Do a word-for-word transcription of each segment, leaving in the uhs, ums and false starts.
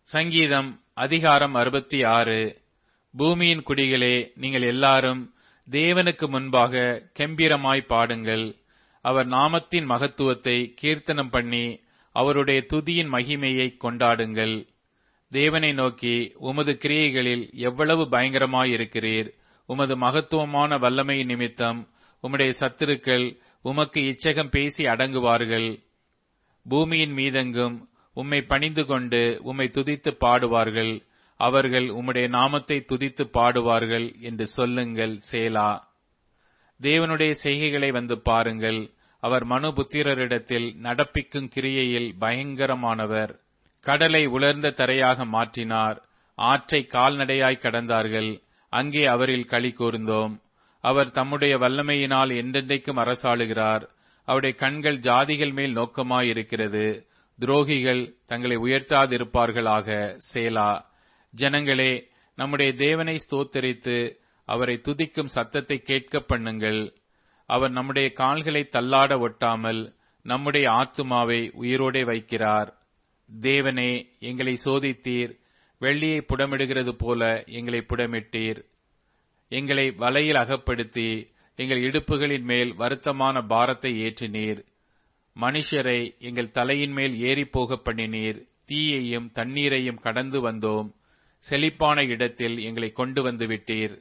சங்கீதம் அதிகாரம் அறுபத்தி ஆறு. பூமியின் குடிகளே, நீங்கள் எல்லாரும் தேவனுக்கு முன்பாக கெம்பீரமாய் பாடுங்கள். அவர் நாமத்தின் மகத்துவத்தை கீர்த்தனம் பண்ணி அவருடைய துதியின் மகிமையை கொண்டாடுங்கள். தேவனை நோக்கி, உமது கிரியைகளில் எவ்வளவு பயங்கரமாயிருக்கிறீர். உமது மகத்துவமான வல்லமையின் நிமித்தம் உம்முடைய சத்துருக்கள் உமக்கு இச்சகம் பேசி அடங்குவார்கள். பூமியின் மீதெங்கும் உம்மை பணிந்து கொண்டு உம்மை துதித்து பாடுவார்கள். அவர்கள் உம்முடைய நாமத்தை துதித்து பாடுவார்கள் என்று சொல்லுங்கள். சேலா. தேவனுடைய செய்கைகளை வந்து பாருங்கள். அவர் மனுபுத்திரரிடத்தில் நடப்பிக்கும் கிரியையில் பயங்கரமானவர். கடலை உலர்ந்த தரையாக மாற்றினார். ஆற்றை கால்நடையாய் கடந்தார்கள். அங்கே அவரில் களி கூர்ந்தோம். அவர் தம்முடைய வல்லமையினால் என்றென்றைக்கும் அரசாளுகிறார். அவருடைய கண்கள் ஜாதிகள் மேல் நோக்கமாயிருக்கிறது. துரோகிகள் தங்களை உயர்த்தாதிருப்பார்களாக. சேலா. ஜனங்களே, நம்முடைய தேவனை ஸ்தோத்தரித்து அவரை துதிக்கும் சத்தத்தை கேட்க பண்ணுங்கள். அவர் நம்முடைய கால்களை தள்ளாட ஒட்டாமல் நம்முடைய ஆத்துமாவை உயிரோடே வைக்கிறார். தேவனே, எங்களை சோதித்தீர். வெள்ளியை புடமிடுகிறது போல எங்களை புடமிட்டீர். எங்களை வலையில் அகப்படுத்தி எங்கள் இடுப்புகளின் மேல் வருத்தமான பாரத்தை ஏற்றினீர். மனுஷரை எங்கள் தலையின் மேல் ஏறிப்போக பண்ணினீர். தீயையும் தண்ணீரையும் கடந்து வந்தோம். செழிப்பான இடத்தில் எங்களை கொண்டு வந்து விட்டீர்.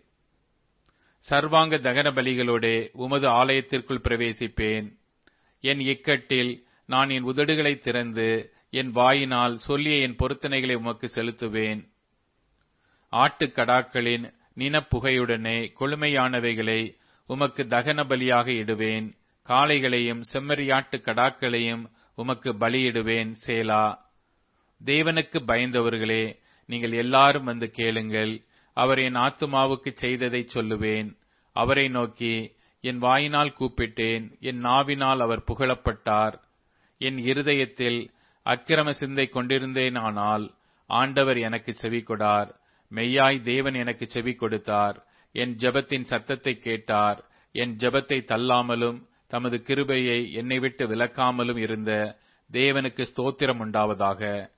சர்வாங்க தகன பலிகளோடே உமது ஆலயத்திற்குள் பிரவேசிப்பேன். என் இக்கட்டில் நான் என் உதடுகளை திறந்து என் வாயினால் சொல்லிய என் பொருத்தனைகளை உமக்கு செலுத்துவேன். ஆட்டுக்கடாக்களின் நினப்புகையுடனே கொழுமையானவைகளை உமக்கு தகன பலியாக இடுவேன். காளைகளையும் செம்மறியாட்டு கடாக்களையும் உமக்கு பலியிடுவேன். சேலா. தேவனுக்கு பயந்தவர்களே, நீங்கள் எல்லாரும் வந்து கேளுங்கள். அவர் என் ஆத்துமாவுக்கு செய்ததை சொல்லுவேன். அவரை நோக்கி, என் வாயினால் கூப்பிட்டேன். என் நாவினால் அவர் புகழப்பட்டார். என் இருதயத்தில் அக்கிரம சிந்தை கொண்டிருந்தேனானால் ஆண்டவர் எனக்கு செவி கொடார். மெய்யாய் தேவன் எனக்கு செவி கொடுத்தார். என் ஜெபத்தின் சத்தத்தை கேட்டார். என் ஜெபத்தை தள்ளாமலும் தமது கிருபையை என்னை விட்டு விலக்காமலும் இருந்த தேவனுக்கு ஸ்தோத்திரம் உண்டாவதாக.